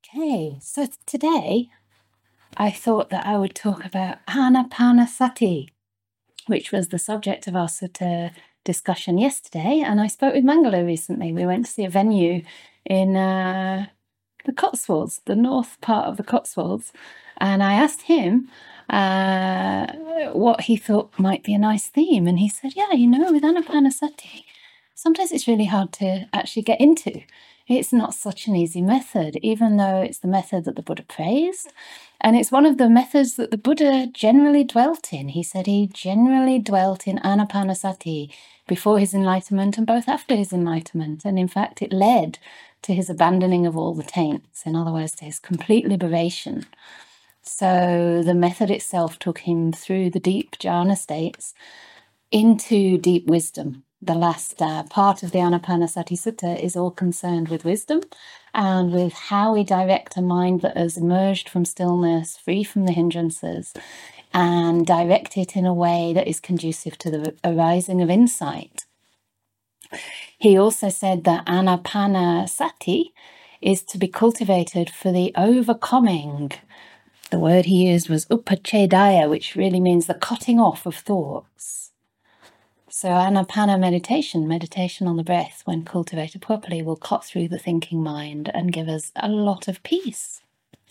Okay, so today I thought that I would talk about Anapanasati, which was the subject of our sutta discussion yesterday. And I spoke with Mangala recently. We went to see a venue in the Cotswolds, the north part of the Cotswolds. And I asked him what he thought might be a nice theme. And he said, yeah, with Anapanasati, sometimes it's really hard to actually get into. It's not such an easy method, even though it's the method that the Buddha praised. And it's one of the methods that the Buddha generally dwelt in. He said he generally dwelt in Anapanasati before his enlightenment and both after his enlightenment. And in fact, it led to his abandoning of all the taints, in other words, to his complete liberation. So the method itself took him through the deep jhana states into deep wisdom. The last part of the Anapanasati Sutta is all concerned with wisdom and with how we direct a mind that has emerged from stillness, free from the hindrances, and direct it in a way that is conducive to the arising of insight. He also said that Anapanasati is to be cultivated for the overcoming. The word he used was upachedaya, which really means the cutting off of thoughts. So Anapana meditation on the breath, when cultivated properly, will cut through the thinking mind and give us a lot of peace.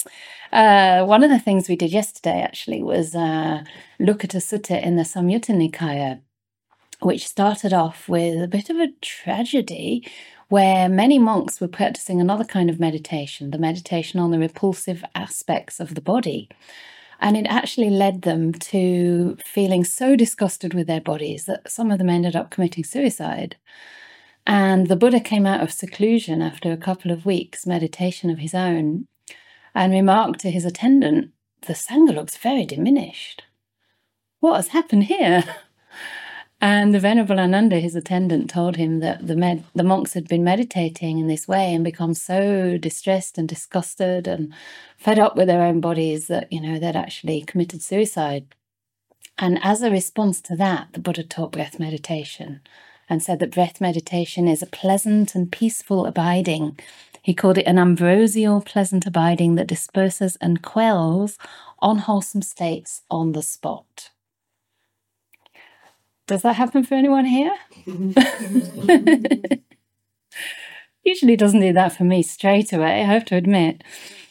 One of the things we did yesterday, actually, was look at a sutta in the Samyutta Nikaya, which started off with a bit of a tragedy where many monks were practicing another kind of meditation, the meditation on the repulsive aspects of the body. And it actually led them to feeling so disgusted with their bodies that some of them ended up committing suicide. And the Buddha came out of seclusion after a couple of weeks' meditation of his own and remarked to his attendant, "The Sangha looks very diminished. What has happened here?" And the Venerable Ananda, his attendant, told him that the monks had been meditating in this way and become so distressed and disgusted and fed up with their own bodies that, they'd actually committed suicide. And as a response to that, the Buddha taught breath meditation and said that breath meditation is a pleasant and peaceful abiding. He called it an ambrosial pleasant abiding that disperses and quells unwholesome states on the spot. Does that happen for anyone here? Usually doesn't do that for me straight away, I have to admit.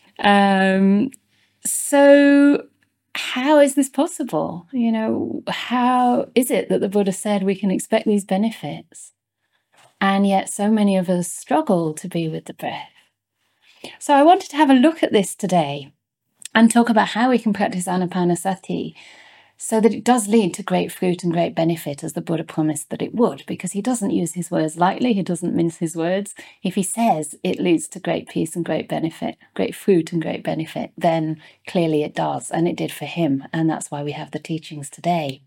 So how is this possible? How is it that the Buddha said we can expect these benefits? And yet so many of us struggle to be with the breath. So I wanted to have a look at this today and talk about how we can practice Anapanasati so that it does lead to great fruit and great benefit, as the Buddha promised that it would, because he doesn't use his words lightly, he doesn't mince his words. If he says it leads to great peace and great benefit, great fruit and great benefit, then clearly it does, and it did for him, and that's why we have the teachings today.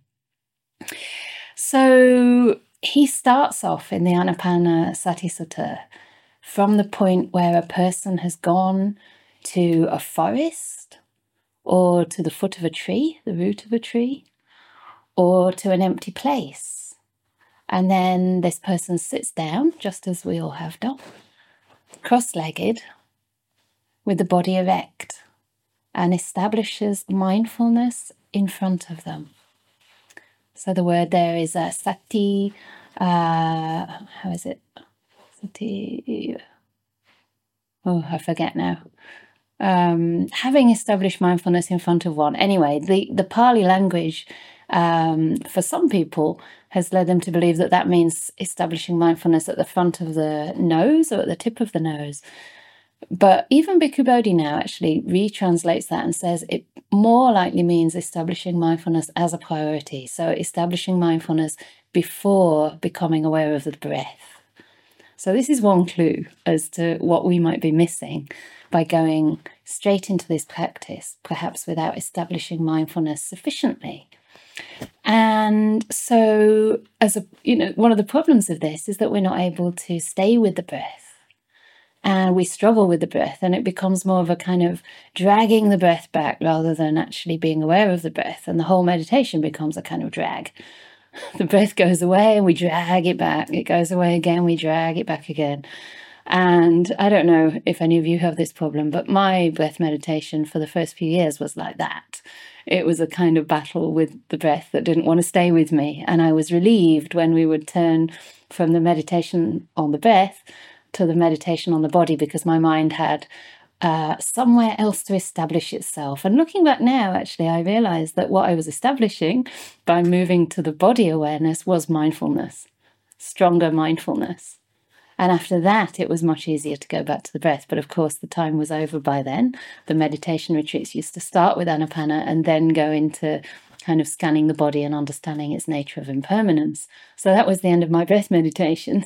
So he starts off in the Anapanasati Sutta from the point where a person has gone to a forest, or to the foot of a tree, the root of a tree, or to an empty place. And then this person sits down, just as we all have done, cross-legged, with the body erect, and establishes mindfulness in front of them. So the word there is sati, how is it? Sati, I forget now. Having established mindfulness in front of one. Anyway, the Pali language, for some people, has led them to believe that means establishing mindfulness at the front of the nose or at the tip of the nose. But even Bhikkhu Bodhi now actually retranslates that and says it more likely means establishing mindfulness as a priority. So establishing mindfulness before becoming aware of the breath. So this is one clue as to what we might be missing by going straight into this practice, perhaps without establishing mindfulness sufficiently. And so, one of the problems of this is that we're not able to stay with the breath, and we struggle with the breath, and it becomes more of a kind of dragging the breath back rather than actually being aware of the breath, and the whole meditation becomes a kind of drag. The breath goes away and we drag it back. It goes away again, we drag it back again. And I don't know if any of you have this problem, but my breath meditation for the first few years was like that. It was a kind of battle with the breath that didn't want to stay with me. And I was relieved when we would turn from the meditation on the breath to the meditation on the body, because my mind had somewhere else to establish itself. And looking back now, actually, I realized that what I was establishing by moving to the body awareness was mindfulness, stronger mindfulness. And after that, it was much easier to go back to the breath. But of course, the time was over by then. The meditation retreats used to start with Anapana and then go into kind of scanning the body and understanding its nature of impermanence. So that was the end of my breath meditation.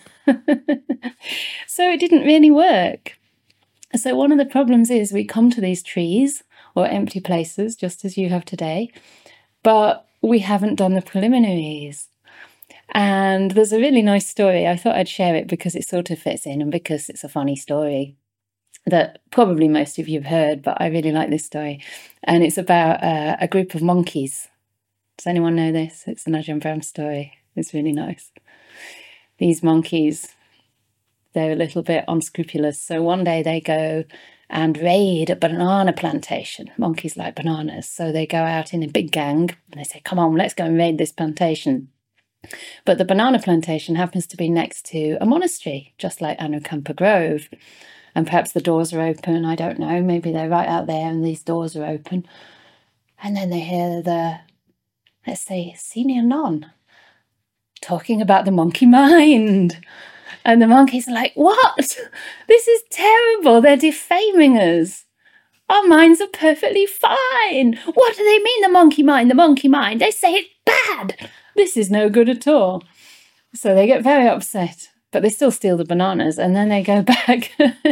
So it didn't really work. So one of the problems is we come to these trees or empty places, just as you have today, but we haven't done the preliminaries. And there's a really nice story. I thought I'd share it because it sort of fits in and because it's a funny story that probably most of you have heard, but I really like this story. And it's about a group of monkeys. Does anyone know this? It's an Ajahn Brahm story. It's really nice. These monkeys, they're a little bit unscrupulous. So one day they go and raid a banana plantation. Monkeys like bananas. So they go out in a big gang and they say, come on, let's go and raid this plantation. But the banana plantation happens to be next to a monastery, just like Anukampa Grove. And perhaps the doors are open, I don't know. Maybe they're right out there and these doors are open. And then they hear the, let's say, senior nun talking about the monkey mind. And the monkeys are like, what? This is terrible. They're defaming us. Our minds are perfectly fine. What do they mean, the monkey mind, the monkey mind? They say it's bad. This is no good at all. So they get very upset, but they still steal the bananas. And then they go back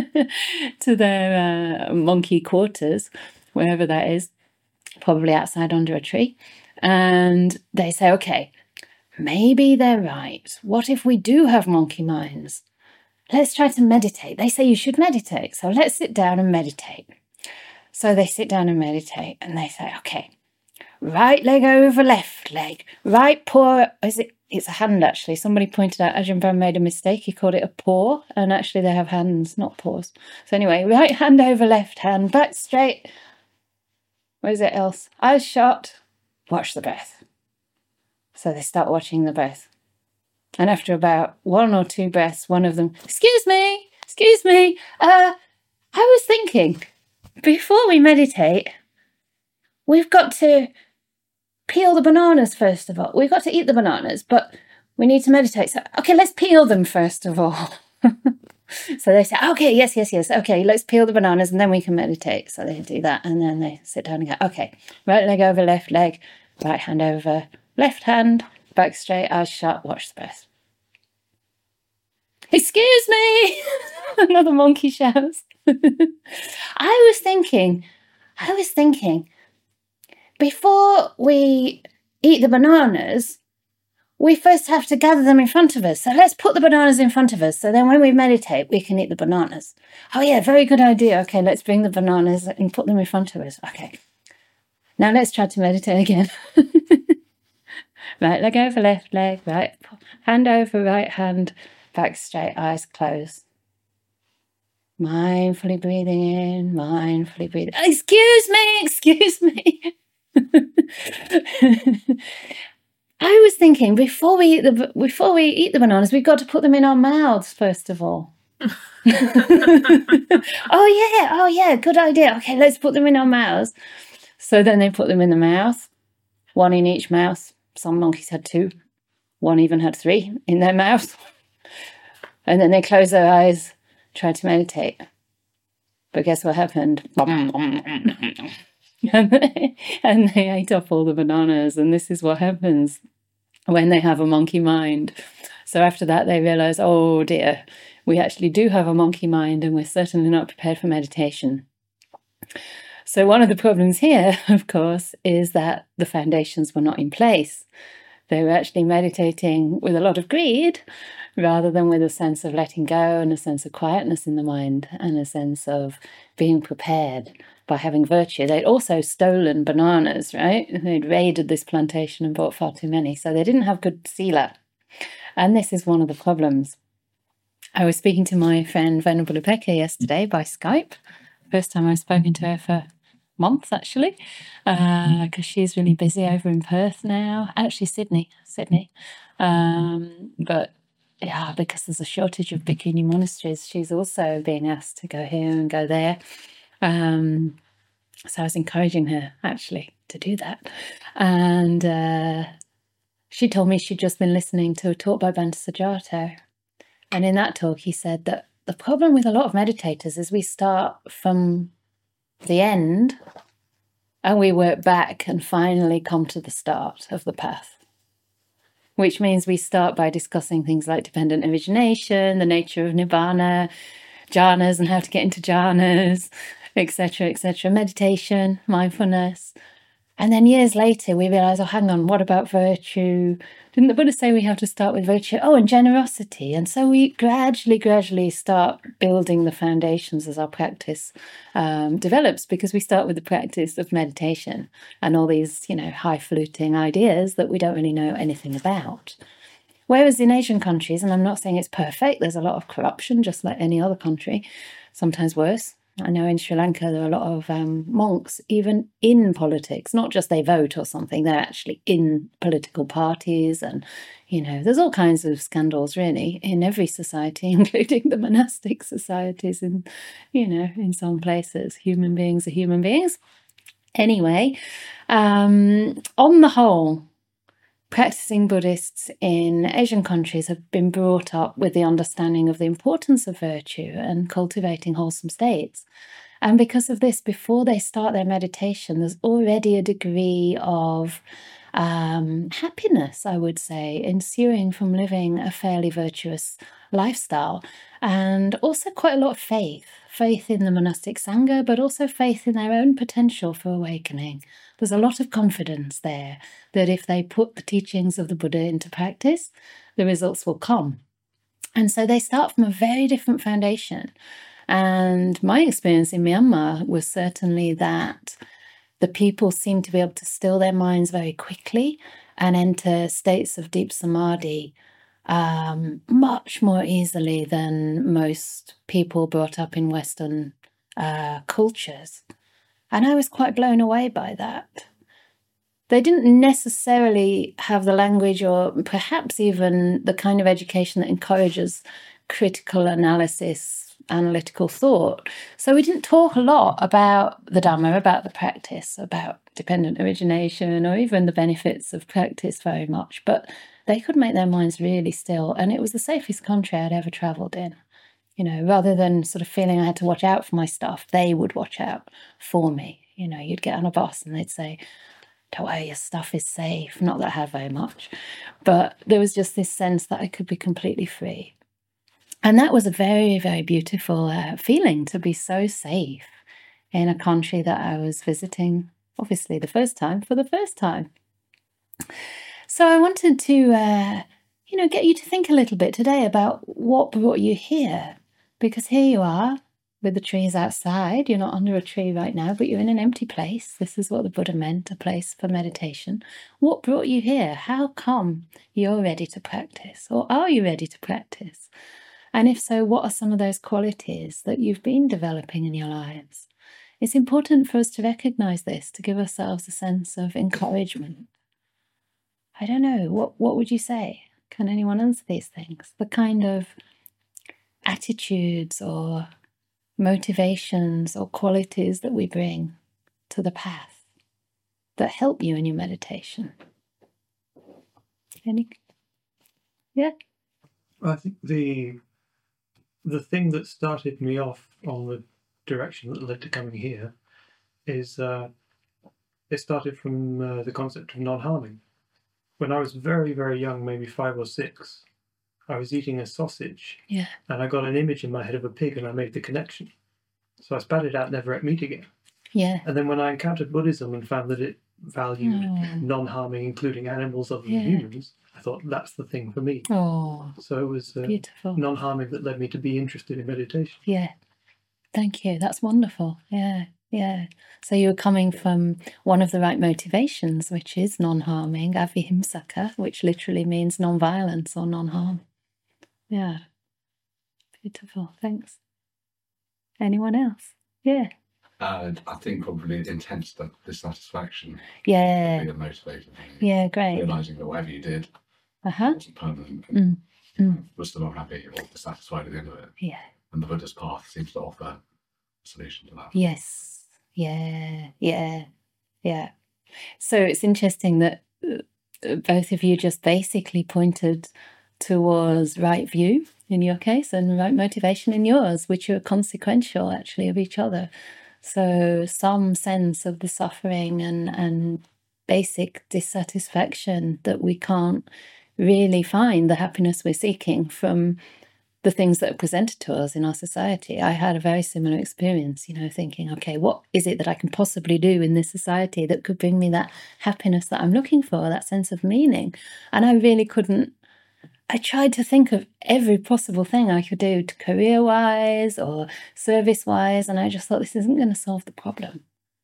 to their monkey quarters, wherever that is, probably outside under a tree. And they say, okay, maybe they're right. What if we do have monkey minds? Let's try to meditate. They say you should meditate. So let's sit down and meditate. So they sit down and meditate and they say, okay, right leg over left leg, right paw, it's a hand actually. Somebody pointed out Ajahn Brahm made a mistake. He called it a paw, and actually they have hands, not paws. So anyway, right hand over left hand, back straight. What is it else? Eyes shut, watch the breath. So they start watching the breath. And after about one or two breaths, one of them, excuse me, I was thinking, before we meditate, we've got to peel the bananas first of all. We've got to eat the bananas, but we need to meditate. So, okay, let's peel them first of all. So they say, okay, yes. Okay, let's peel the bananas and then we can meditate. So they do that and then they sit down and go, okay, right leg over left leg, right hand over left hand, back straight, eyes shut, watch the breath. Excuse me, another monkey shouts. I was thinking, before we eat the bananas, we first have to gather them in front of us. So let's put the bananas in front of us. So then when we meditate, we can eat the bananas. Oh yeah, very good idea. Okay, let's bring the bananas and put them in front of us. Okay. Now let's try to meditate again. Right leg over left leg, right hand over right hand, back straight, eyes closed. Mindfully breathing in, mindfully breathing. Excuse me. I was thinking before we eat the bananas, we've got to put them in our mouths first of all. Oh yeah, good idea. Okay, let's put them in our mouths. So then they put them in the mouth, one in each mouth. Some monkeys had two, one even had three in their mouth. And then they closed their eyes, tried to meditate. But guess what happened? And they ate up all the bananas. And this is what happens when they have a monkey mind. So after that, they realize, oh dear, we actually do have a monkey mind and we're certainly not prepared for meditation. So one of the problems here, of course, is that the foundations were not in place. They were actually meditating with a lot of greed rather than with a sense of letting go and a sense of quietness in the mind and a sense of being prepared by having virtue. They'd also stolen bananas, right? They'd raided this plantation and bought far too many. So they didn't have good sila. And this is one of the problems. I was speaking to my friend Venerable Upekkha yesterday by Skype. First time I've spoken to her for months, actually, because she's really busy over in Perth now. Actually, Sydney. But yeah, because there's a shortage of bikini monasteries, she's also being asked to go here and go there. So I was encouraging her actually to do that. And she told me she'd just been listening to a talk by Bhante Sujato. And in that talk, he said that the problem with a lot of meditators is we start from the end and we work back and finally come to the start of the path, which means we start by discussing things like dependent origination, the nature of nibbana, jhanas and how to get into jhanas, etc., meditation, mindfulness. And then years later, we realize, oh, hang on, what about virtue? Didn't the Buddha say we have to start with virtue? Oh, and generosity. And so we gradually start building the foundations as our practice develops, because we start with the practice of meditation and all these, high-fluting ideas that we don't really know anything about. Whereas in Asian countries, and I'm not saying it's perfect, there's a lot of corruption, just like any other country, sometimes worse. I know in Sri Lanka there are a lot of monks, even in politics, not just they vote or something, they're actually in political parties. And, there's all kinds of scandals really in every society, including the monastic societies in some places. Human beings are human beings. Anyway, on the whole, practicing Buddhists in Asian countries have been brought up with the understanding of the importance of virtue and cultivating wholesome states. And because of this, before they start their meditation, there's already a degree of happiness, I would say, ensuing from living a fairly virtuous lifestyle. And also quite a lot of faith in the monastic sangha, but also faith in their own potential for awakening. There's a lot of confidence there that if they put the teachings of the Buddha into practice, the results will come. And so they start from a very different foundation. And my experience in Myanmar was certainly that the people seem to be able to still their minds very quickly and enter states of deep samadhi much more easily than most people brought up in Western cultures. And I was quite blown away by that. They didn't necessarily have the language or perhaps even the kind of education that encourages critical analysis, analytical thought. So we didn't talk a lot about the Dhamma, about the practice, about dependent origination, or even the benefits of practice very much. But they could make their minds really still. And it was the safest country I'd ever travelled in. Rather than sort of feeling I had to watch out for my stuff, they would watch out for me. You'd get on a bus and they'd say, don't worry, your stuff is safe. Not that I had very much, but there was just this sense that I could be completely free. And that was a very, very beautiful feeling, to be so safe in a country that I was visiting, obviously for the first time. So I wanted to, get you to think a little bit today about what brought you here. Because here you are with the trees outside. You're not under a tree right now, but you're in an empty place. This is what the Buddha meant, a place for meditation. What brought you here? How come you're ready to practice? Or are you ready to practice? And if so, what are some of those qualities that you've been developing in your lives? It's important for us to recognize this, to give ourselves a sense of encouragement. I don't know, what would you say? Can anyone answer these things? The kind of attitudes or motivations or qualities that we bring to the path that help you in your meditation. Any? Yeah? I think the thing that started me off on the direction that led to coming here is it started from the concept of non-harming. When I was very, very young, maybe 5 or 6, I was eating a sausage, Yeah. and I got an image in my head of a pig, and I made the connection. So I spat it out, never ate meat again. Yeah. And then when I encountered Buddhism and found that it valued non-harming, including animals other than humans, I thought that's the thing for me. Oh, so it was beautiful. Non-harming that led me to be interested in meditation. Yeah. Thank you. That's wonderful. Yeah. Yeah. So you were coming from one of the right motivations, which is non-harming, avihimsaka, which literally means non-violence or non-harm. Yeah. Beautiful. Thanks. Anyone else? Yeah. I think probably intense dissatisfaction would Yeah. be a motivator for me. Yeah, great. Realising that whatever you did Uh-huh. wasn't permanent Mm. and was still unhappy or dissatisfied at the end of it. Yeah. And the Buddha's path seems to offer a solution to that. Yes. Yeah. Yeah. Yeah. So it's interesting that both of you just basically pointed towards right view in your case and right motivation in yours, which are consequential actually of each other. So some sense of the suffering and basic dissatisfaction that we can't really find the happiness we're seeking from the things that are presented to us in our society. I had a very similar experience, thinking, okay, what is it that I can possibly do in this society that could bring me that happiness that I'm looking for, that sense of meaning? And I really couldn't. I tried to think of every possible thing I could do career-wise or service-wise, and I just thought this isn't going to solve the problem.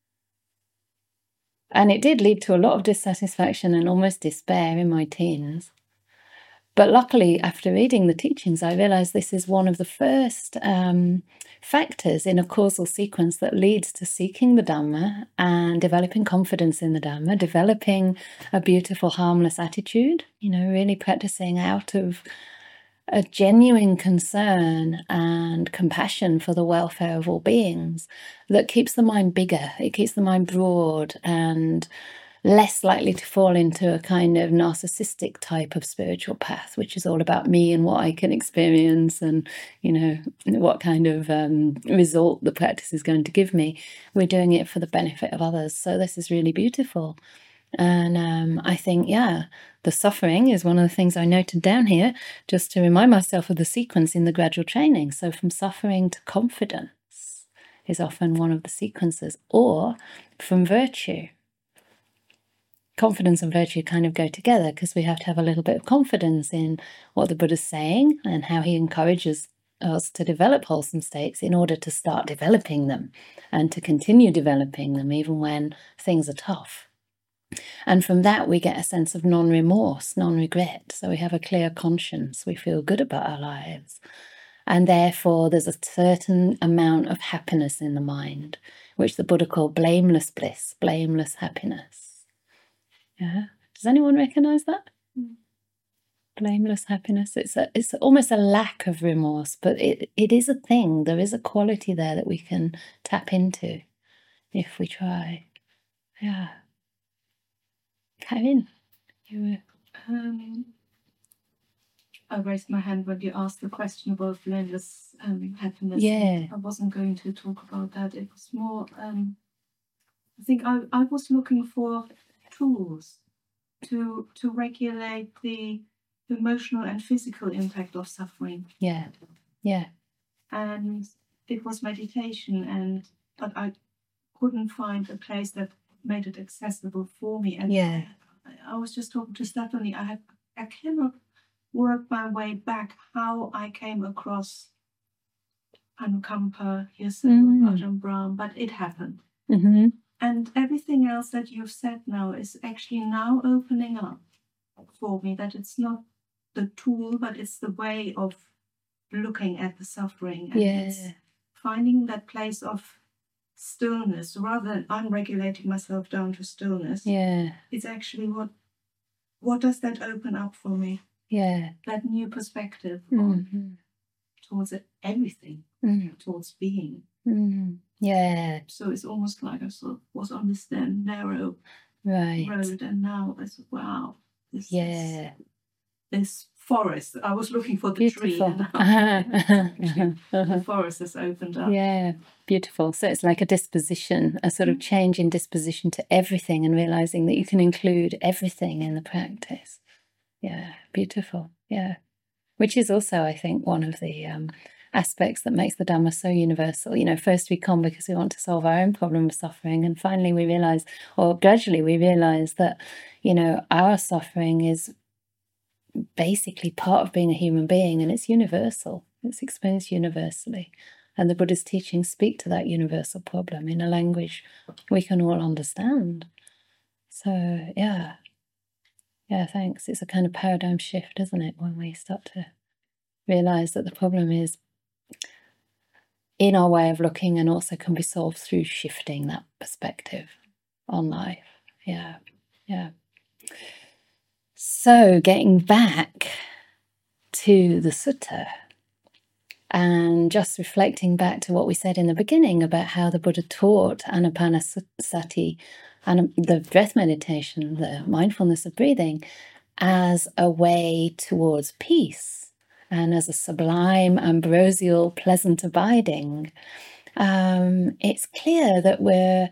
And it did lead to a lot of dissatisfaction and almost despair in my teens. But luckily, after reading the teachings, I realized this is one of the first factors in a causal sequence that leads to seeking the Dhamma and developing confidence in the Dhamma, developing a beautiful, harmless attitude, really practicing out of a genuine concern and compassion for the welfare of all beings that keeps the mind bigger, it keeps the mind broad and less likely to fall into a kind of narcissistic type of spiritual path, which is all about me and what I can experience and, what kind of result the practice is going to give me. We're doing it for the benefit of others. So this is really beautiful. And I think, the suffering is one of the things I noted down here, just to remind myself of the sequence in the gradual training. So from suffering to confidence is often one of the sequences, or from virtue. Confidence and virtue kind of go together because we have to have a little bit of confidence in what the Buddha's saying and how he encourages us to develop wholesome states in order to start developing them and to continue developing them even when things are tough. And from that, we get a sense of non-remorse, non-regret. So we have a clear conscience. We feel good about our lives. And therefore, there's a certain amount of happiness in the mind, which the Buddha called blameless bliss, blameless happiness. Yeah. Does anyone recognize that? Blameless happiness. It's almost a lack of remorse, but it is a thing. There is a quality there that we can tap into if we try. Yeah. Karen, you were... I raised my hand when you asked the question about blameless happiness. Yeah. I wasn't going to talk about that. It was more, I think I was looking for tools to regulate the emotional and physical impact of suffering. Yeah. Yeah. And it was meditation, but I couldn't find a place that made it accessible for me. And Yeah. I was just talking to Stephanie. I cannot work my way back how I came across Anukampa, Yasser, Ajahn Brahm, but it happened. Mm-hmm. And everything else that you've said now is actually now opening up for me, that it's not the tool, but it's the way of looking at the suffering. And it's finding that place of stillness rather than I'm regulating myself down to stillness. Yeah. It's actually what does that open up for me? Yeah. That new perspective towards everything, towards being. Yeah. So it's almost like I sort of was on this then narrow road, and now it's wow. This forest. I was looking for the tree, and the forest has opened up. Yeah, beautiful. So it's like a disposition, a sort of change in disposition to everything, and realizing that you can include everything in the practice. Yeah, beautiful. Yeah, which is also, I think, one of the aspects that makes the Dhamma so universal. First we come because we want to solve our own problem of suffering, and finally we realize, or gradually we realize that, our suffering is basically part of being a human being, and it's universal. It's experienced universally. And the Buddha's teachings speak to that universal problem in a language we can all understand. So, yeah, thanks. It's a kind of paradigm shift, isn't it, when we start to realize that the problem is in our way of looking and also can be solved through shifting that perspective on life. Yeah. So getting back to the sutta and just reflecting back to what we said in the beginning about how the Buddha taught Anapanasati and the breath meditation, the mindfulness of breathing, as a way towards peace and as a sublime, ambrosial, pleasant abiding. It's clear that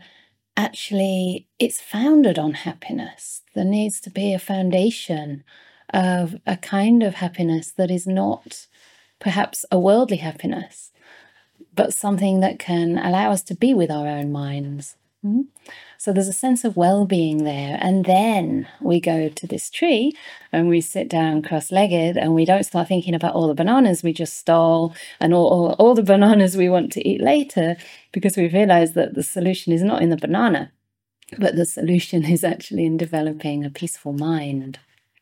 it's founded on happiness. There needs to be a foundation of a kind of happiness that is not perhaps a worldly happiness, but something that can allow us to be with our own minds. So there's a sense of well-being there. And then we go to this tree and we sit down cross-legged and we don't start thinking about all the bananas we just stole and all the bananas we want to eat later, because we realize that the solution is not in the banana, but the solution is actually in developing a peaceful mind.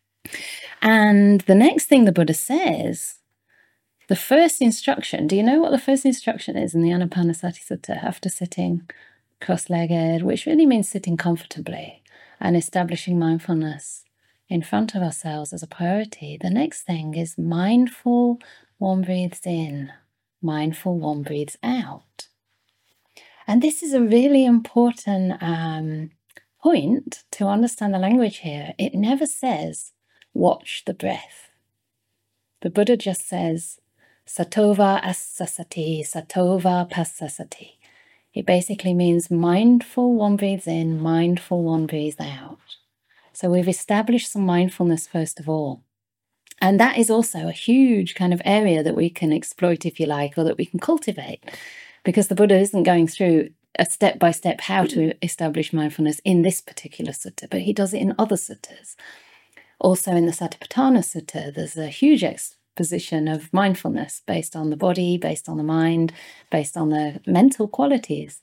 And the next thing the Buddha says, the first instruction, do you know what the first instruction is in the Anapanasati Sutta after sitting cross-legged, which really means sitting comfortably and establishing mindfulness in front of ourselves as a priority? The next thing is mindful, one breathes in, mindful, one breathes out. And this is a really important point to understand the language here. It never says, watch the breath. The Buddha just says, Satova assasati, Satova passasati. It basically means mindful, one breathes in, mindful, one breathes out. So we've established some mindfulness first of all. And that is also a huge kind of area that we can exploit, if you like, or that we can cultivate, because the Buddha isn't going through a step-by-step how to establish mindfulness in this particular sutta, but he does it in other suttas. Also in the Satipatthana Sutta, there's a huge exposition of mindfulness based on the body, based on the mind, based on the mental qualities.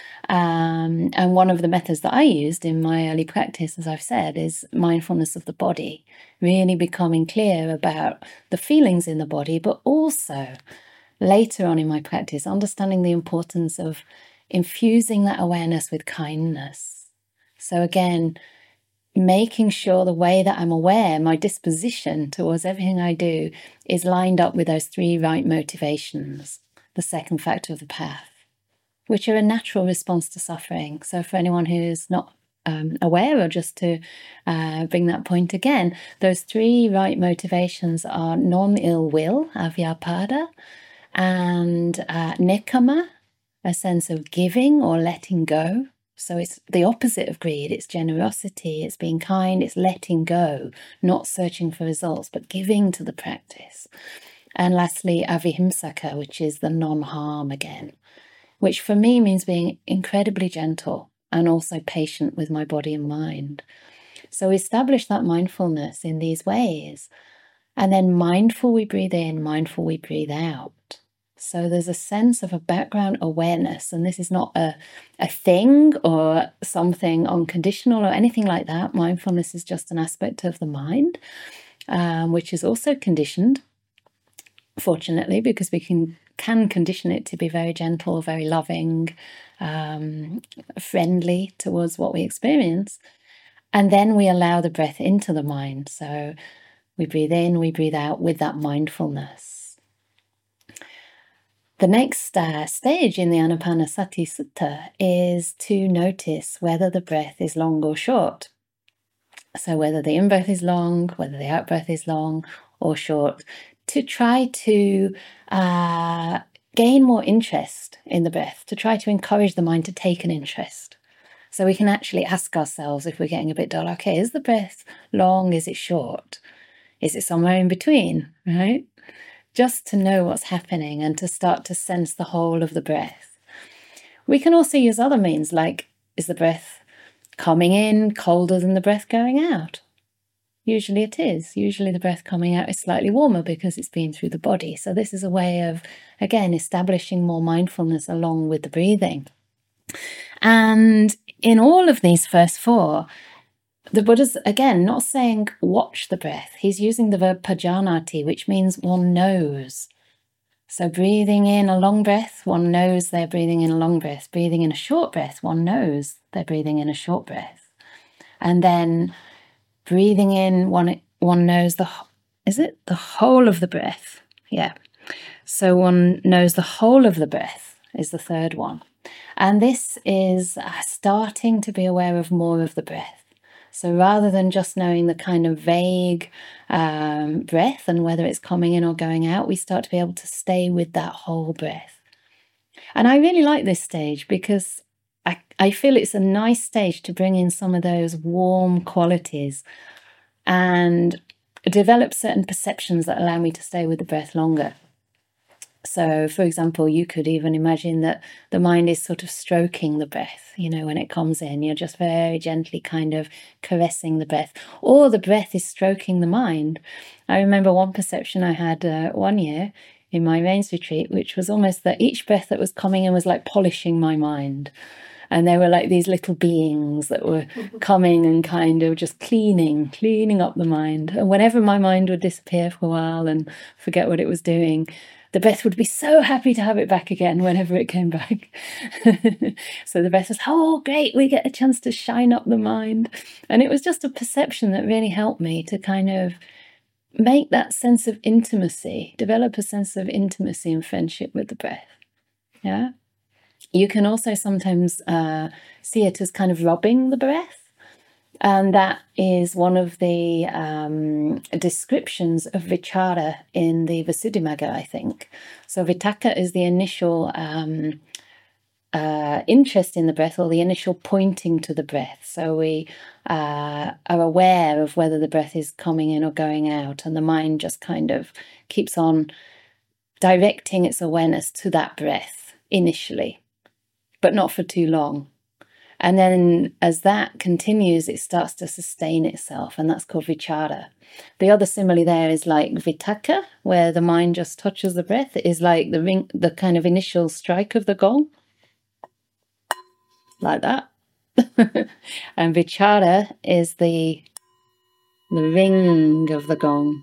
And one of the methods that I used in my early practice, as I've said, is mindfulness of the body, really becoming clear about the feelings in the body, but also later on in my practice, understanding the importance of infusing that awareness with kindness. So again, making sure the way that I'm aware, my disposition towards everything I do, is lined up with those three right motivations, the second factor of the path, which are a natural response to suffering. So for anyone who's not aware, or just to bring that point again, those three right motivations are non-ill will, avyapada, and nekama, a sense of giving or letting go. So it's the opposite of greed. It's generosity, it's being kind, it's letting go, not searching for results, but giving to the practice. And lastly, avihimsaka, which is the non-harm again, which for me means being incredibly gentle and also patient with my body and mind. So establish that mindfulness in these ways. And then mindful we breathe in, mindful we breathe out. So there's a sense of a background awareness, and this is not a thing or something unconditional or anything like that. Mindfulness is just an aspect of the mind, which is also conditioned, fortunately, because we can condition it to be very gentle, very loving, friendly towards what we experience. And then we allow the breath into the mind. So we breathe in, we breathe out with that mindfulness. The next stage in the Anapanasati Sutta is to notice whether the breath is long or short. So whether the in-breath is long, whether the out-breath is long or short, to try to gain more interest in the breath, to try to encourage the mind to take an interest. So we can actually ask ourselves, if we're getting a bit dull, okay, is the breath long? Is it short? Is it somewhere in between, right? Just to know what's happening and to start to sense the whole of the breath. We can also use other means, like, is the breath coming in colder than the breath going out? Usually it is. Usually the breath coming out is slightly warmer because it's been through the body. So this is a way of, again, establishing more mindfulness along with the breathing. And in all of these first four, the Buddha's, again, not saying watch the breath. He's using the verb pajanati, which means one knows. So breathing in a long breath, one knows they're breathing in a long breath. Breathing in a short breath, one knows they're breathing in a short breath. And then breathing in, one knows is it the whole of the breath? Yeah. So one knows the whole of the breath is the third one. And this is starting to be aware of more of the breath. So rather than just knowing the kind of vague breath and whether it's coming in or going out, we start to be able to stay with that whole breath. And I really like this stage because I feel it's a nice stage to bring in some of those warm qualities and develop certain perceptions that allow me to stay with the breath longer. So, for example, you could even imagine that the mind is sort of stroking the breath. When it comes in, you're just very gently kind of caressing the breath, or the breath is stroking the mind. I remember one perception I had one year in my rains retreat, which was almost that each breath that was coming in was like polishing my mind. And they were like these little beings that were coming and kind of just cleaning up the mind. And whenever my mind would disappear for a while and forget what it was doing, the breath would be so happy to have it back again whenever it came back. So the breath was, oh, great, we get a chance to shine up the mind. And it was just a perception that really helped me to kind of make that sense of intimacy, develop a sense of intimacy and friendship with the breath. Yeah. You can also sometimes see it as kind of robbing the breath. And that is one of the descriptions of vichara in the Visuddhimagga, I think. So vitakka is the initial interest in the breath, or the initial pointing to the breath. So we are aware of whether the breath is coming in or going out, and the mind just kind of keeps on directing its awareness to that breath initially, but not for too long. And then as that continues, it starts to sustain itself, and that's called vichara. The other simile there is like vitakka, where the mind just touches the breath. It is like the kind of initial strike of the gong, like that. And vichara is the ring of the gong.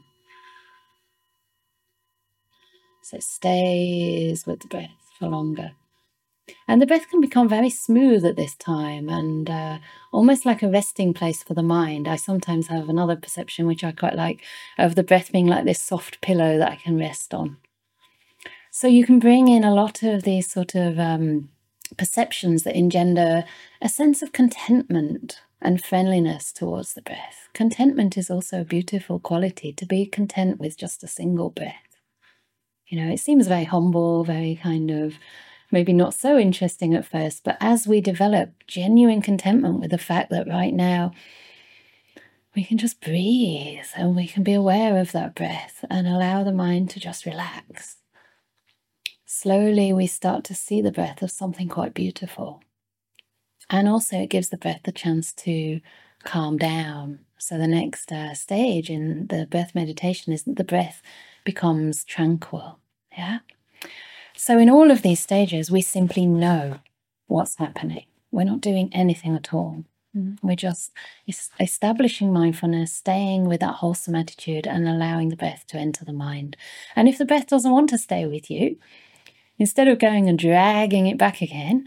So it stays with the breath for longer. And the breath can become very smooth at this time and almost like a resting place for the mind. I sometimes have another perception, which I quite like, of the breath being like this soft pillow that I can rest on. So you can bring in a lot of these sort of perceptions that engender a sense of contentment and friendliness towards the breath. Contentment is also a beautiful quality, to be content with just a single breath. It seems very humble, very kind of maybe not so interesting at first, but as we develop genuine contentment with the fact that right now we can just breathe and we can be aware of that breath and allow the mind to just relax, slowly we start to see the breath as something quite beautiful. And also it gives the breath the chance to calm down. So the next stage in the breath meditation is that the breath becomes tranquil. Yeah. So in all of these stages, we simply know what's happening. We're not doing anything at all. We're just establishing mindfulness, staying with that wholesome attitude and allowing the breath to enter the mind. And if the breath doesn't want to stay with you, instead of going and dragging it back again,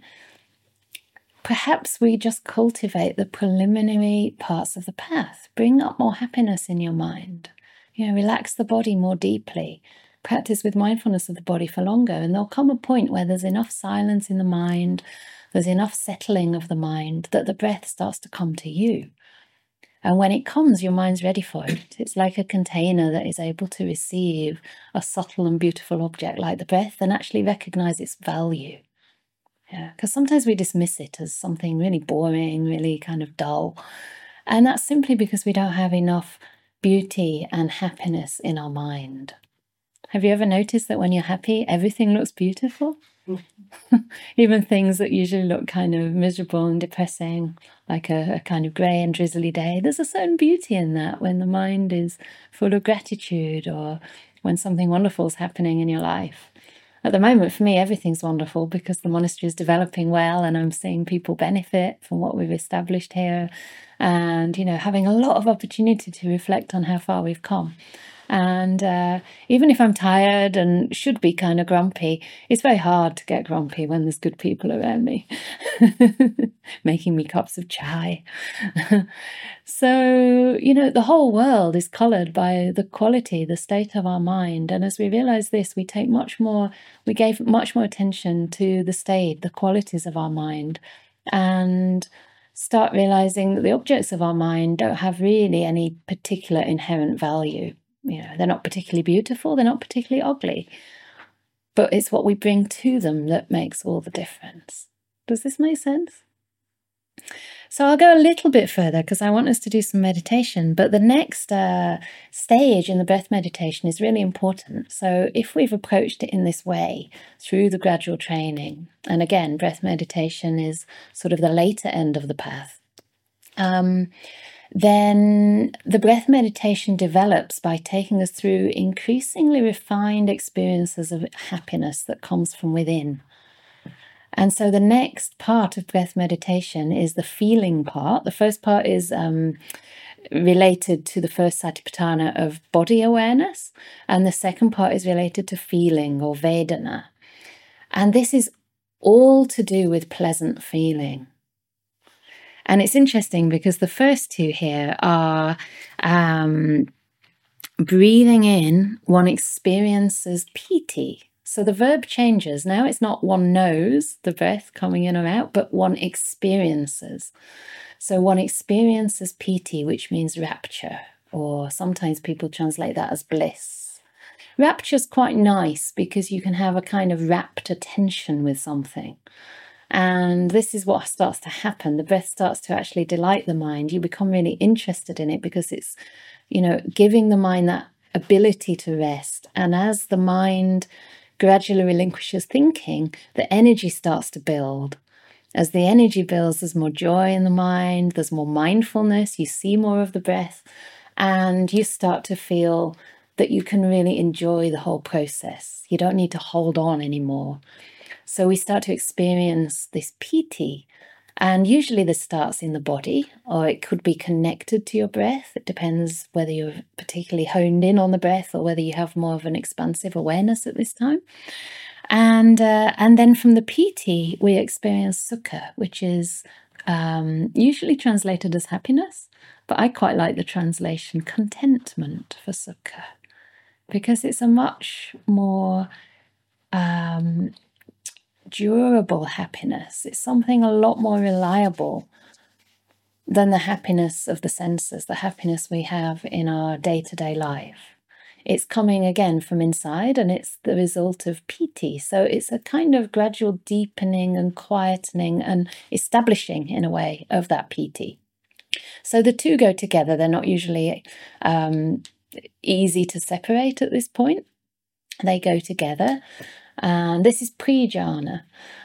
perhaps we just cultivate the preliminary parts of the path. Bring up more happiness in your mind. Relax the body more deeply. Practice with mindfulness of the body for longer, and there'll come a point where there's enough silence in the mind, there's enough settling of the mind that the breath starts to come to you. And when it comes, your mind's ready for it. It's like a container that is able to receive a subtle and beautiful object like the breath and actually recognize its value. Yeah, because sometimes we dismiss it as something really boring, really kind of dull. And that's simply because we don't have enough beauty and happiness in our mind. Have you ever noticed that when you're happy, everything looks beautiful? Even things that usually look kind of miserable and depressing, like a kind of grey and drizzly day. There's a certain beauty in that when the mind is full of gratitude or when something wonderful is happening in your life. At the moment, for me, everything's wonderful because the monastery is developing well and I'm seeing people benefit from what we've established here and, having a lot of opportunity to reflect on how far we've come. And even if I'm tired and should be kind of grumpy, it's very hard to get grumpy when there's good people around me, making me cups of chai. So, the whole world is coloured by the quality, the state of our mind. And as we realize this, we gave much more attention to the state, the qualities of our mind, and start realizing that the objects of our mind don't have really any particular inherent value. They're not particularly beautiful, they're not particularly ugly, but it's what we bring to them that makes all the difference. Does this make sense? So I'll go a little bit further because I want us to do some meditation, but the next stage in the breath meditation is really important. So if we've approached it in this way, through the gradual training, and again, breath meditation is sort of the later end of the path, then the breath meditation develops by taking us through increasingly refined experiences of happiness that comes from within. And so the next part of breath meditation is the feeling part. The first part is related to the first satipatthana of body awareness, and the second part is related to feeling or Vedana. And this is all to do with pleasant feeling. And it's interesting because the first two here are breathing in, one experiences piti. So the verb changes. Now it's not one knows the breath coming in or out, but one experiences. So one experiences piti, which means rapture, or sometimes people translate that as bliss. Rapture's quite nice because you can have a kind of rapt attention with something. And this is what starts to happen. The breath starts to actually delight the mind. You become really interested in it because it's, giving the mind that ability to rest. And as the mind gradually relinquishes thinking, the energy starts to build. As the energy builds, there's more joy in the mind, there's more mindfulness, you see more of the breath, and you start to feel that you can really enjoy the whole process. You don't need to hold on anymore. So we start to experience this piti, and usually this starts in the body, or it could be connected to your breath. It depends whether you're particularly honed in on the breath or whether you have more of an expansive awareness at this time. And then from the piti, we experience sukha, which is usually translated as happiness, but I quite like the translation contentment for sukha, because it's a much more durable happiness. It's something a lot more reliable than the happiness of the senses, the happiness we have in our day-to-day life. It's coming again from inside, and it's the result of piti. So it's a kind of gradual deepening and quietening and establishing, in a way, of that piti. So the two go together. They're not usually easy to separate at this point. They go together. And this is pre-jhana.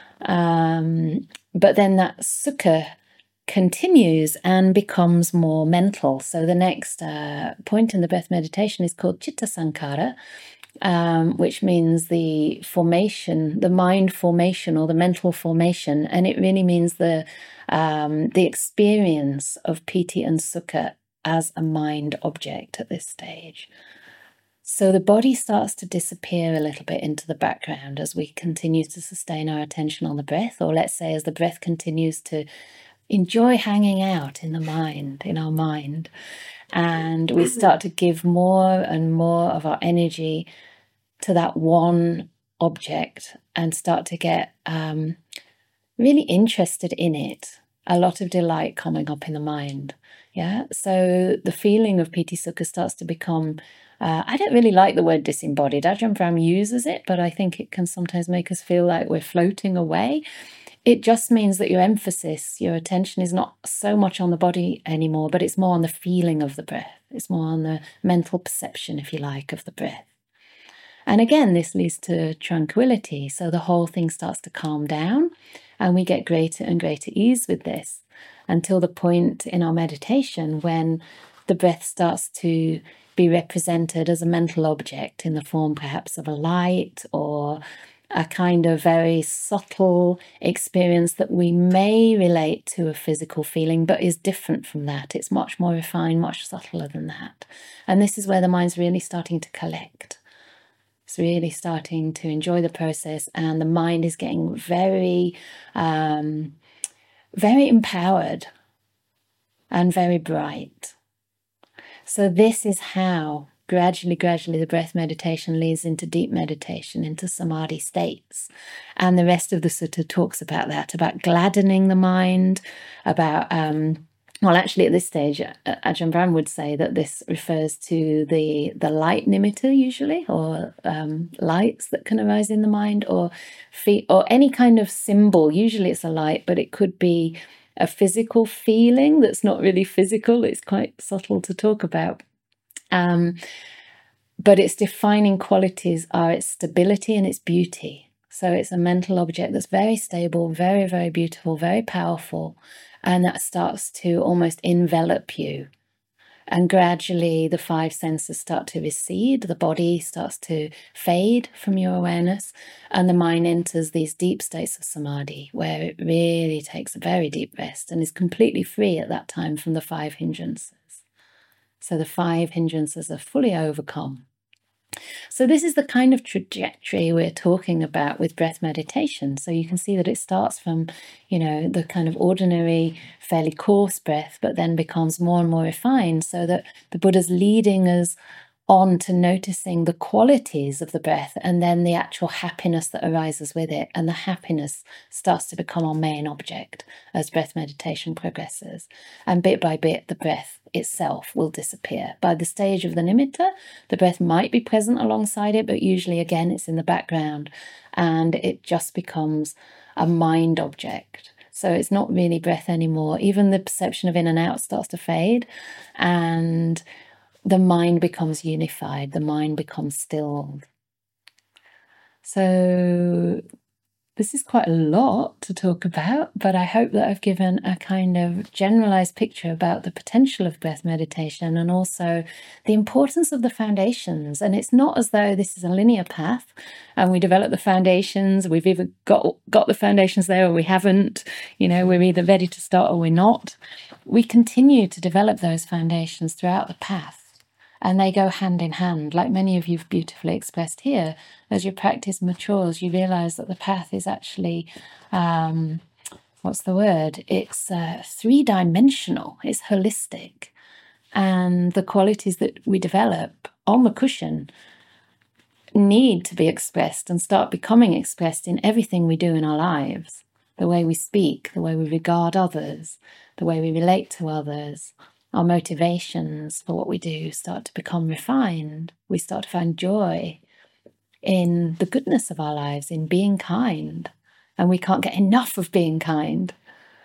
But then that sukha continues and becomes more mental. So the next point in the breath meditation is called chitta sankhara, which means the formation, the mind formation or the mental formation. And it really means the experience of piti and sukha as a mind object at this stage. So the body starts to disappear a little bit into the background as we continue to sustain our attention on the breath, or let's say as the breath continues to enjoy hanging out in the mind, in our mind. And we start to give more and more of our energy to that one object and start to get really interested in it. A lot of delight coming up in the mind. Yeah. So the feeling of piti sukha starts to become, I don't really like the word disembodied. Ajahn Brahm uses it, but I think it can sometimes make us feel like we're floating away. It just means that your emphasis, your attention is not so much on the body anymore, but it's more on the feeling of the breath. It's more on the mental perception, if you like, of the breath. And again, this leads to tranquility. So the whole thing starts to calm down, and we get greater and greater ease with this until the point in our meditation when the breath starts to be represented as a mental object in the form perhaps of a light or a kind of very subtle experience that we may relate to a physical feeling, but is different from that. It's much more refined, much subtler than that. And this is where the mind's really starting to collect. It's really starting to enjoy the process, and the mind is getting very, very empowered and very bright. So this is how gradually the breath meditation leads into deep meditation, into samadhi states. And the rest of the sutta talks about that, about gladdening the mind, about, well, actually at this stage, Ajahn Brahm would say that this refers to the light nimitta usually, or lights that can arise in the mind, or any kind of symbol. Usually it's a light, but it could be a physical feeling that's not really physical. It's quite subtle to talk about. But its defining qualities are its stability and its beauty. So it's a mental object that's very stable, very, very beautiful, very powerful, and that starts to almost envelop you. And gradually the five senses start to recede, the body starts to fade from your awareness, and the mind enters these deep states of samadhi, where it really takes a very deep rest and is completely free at that time from the five hindrances. So the five hindrances are fully overcome. So this is the kind of trajectory we're talking about with breath meditation. So you can see that it starts from, the kind of ordinary, fairly coarse breath, but then becomes more and more refined, so that the Buddha's leading us on to noticing the qualities of the breath, and then the actual happiness that arises with it. And the happiness starts to become our main object as breath meditation progresses. And bit by bit, the breath itself will disappear. By the stage of the nimitta, the breath might be present alongside it, but usually, again, it's in the background, and it just becomes a mind object. So it's not really breath anymore. Even the perception of in and out starts to fade, and the mind becomes unified, the mind becomes stilled. So this is quite a lot to talk about, but I hope that I've given a kind of generalized picture about the potential of breath meditation, and also the importance of the foundations. And it's not as though this is a linear path and we develop the foundations, we've either got the foundations there or we haven't, we're either ready to start or we're not. We continue to develop those foundations throughout the path. And they go hand in hand, like many of you've beautifully expressed here. As your practice matures, you realize that the path is actually, It's three-dimensional, it's holistic. And the qualities that we develop on the cushion need to be expressed and start becoming expressed in everything we do in our lives. The way we speak, the way we regard others, the way we relate to others. Our motivations for what we do start to become refined. We start to find joy in the goodness of our lives, in being kind. And we can't get enough of being kind.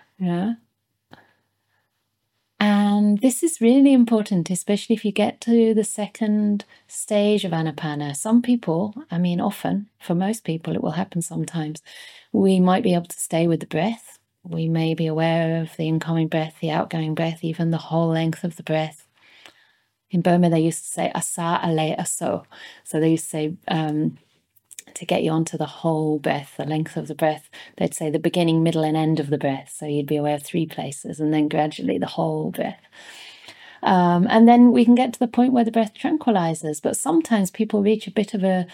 And this is really important, especially if you get to the second stage of Anapana. Some people, often, for most people, it will happen sometimes. We might be able to stay with the breath. We may be aware of the incoming breath, the outgoing breath, even the whole length of the breath. In Burma, they used to say asa ale aso. So they used to say, to get you onto the whole breath, the length of the breath, they'd say the beginning, middle, and end of the breath. So you'd be aware of three places, and then gradually the whole breath. And then we can get to the point where the breath tranquilizes. But sometimes people reach a bit of a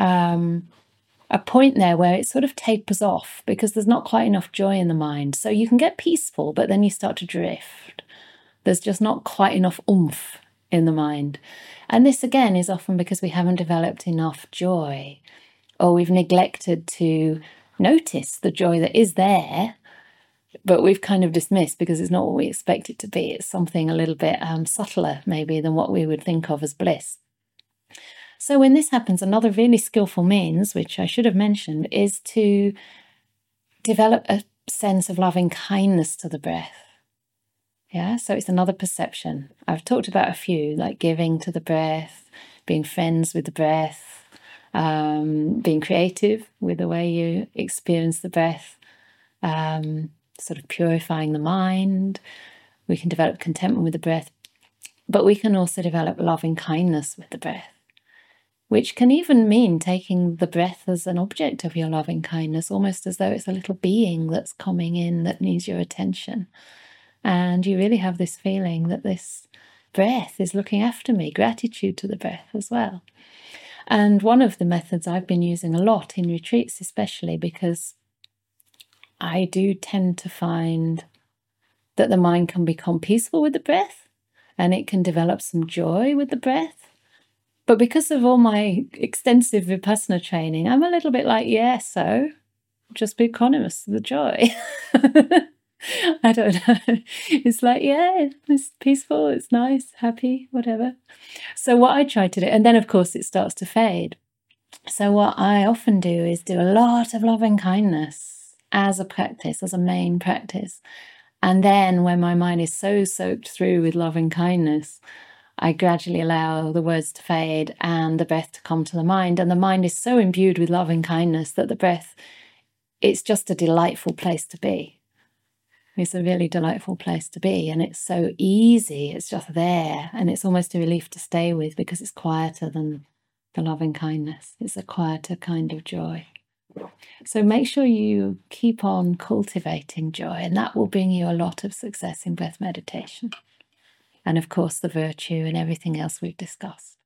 point there where it sort of tapers off because there's not quite enough joy in the mind. So you can get peaceful, but then you start to drift. There's just not quite enough oomph in the mind. And this, again, is often because we haven't developed enough joy, or we've neglected to notice the joy that is there, but we've kind of dismissed because it's not what we expect it to be. It's something a little bit subtler, maybe, than what we would think of as bliss. So when this happens, another really skillful means, which I should have mentioned, is to develop a sense of loving kindness to the breath. So it's another perception. I've talked about a few, like giving to the breath, being friends with the breath, being creative with the way you experience the breath, sort of purifying the mind. We can develop contentment with the breath, but we can also develop loving kindness with the breath. which can even mean taking the breath as an object of your loving kindness, almost as though it's a little being that's coming in that needs your attention. And you really have this feeling that this breath is looking after me, gratitude to the breath as well. And one of the methods I've been using a lot in retreats, especially because I do tend to find that the mind can become peaceful with the breath and it can develop some joy with the breath. But because of all my extensive Vipassana training, I'm a little bit like, yeah, so just be equanimous with the joy. I don't know. It's like, yeah, it's peaceful, it's nice, happy, whatever. So what I try to do, and then of course it starts to fade. So what I often do is do a lot of loving kindness as a practice, as a main practice. And then when my mind is so soaked through with loving kindness, I gradually allow the words to fade and the breath to come to the mind. And the mind is so imbued with loving kindness that the breath, it's just a delightful place to be. It's a really delightful place to be, and it's so easy, it's just there, and it's almost a relief to stay with because it's quieter than the loving kindness. It's a quieter kind of joy. So make sure you keep on cultivating joy, and that will bring you a lot of success in breath meditation. And of course, the virtue and everything else we've discussed.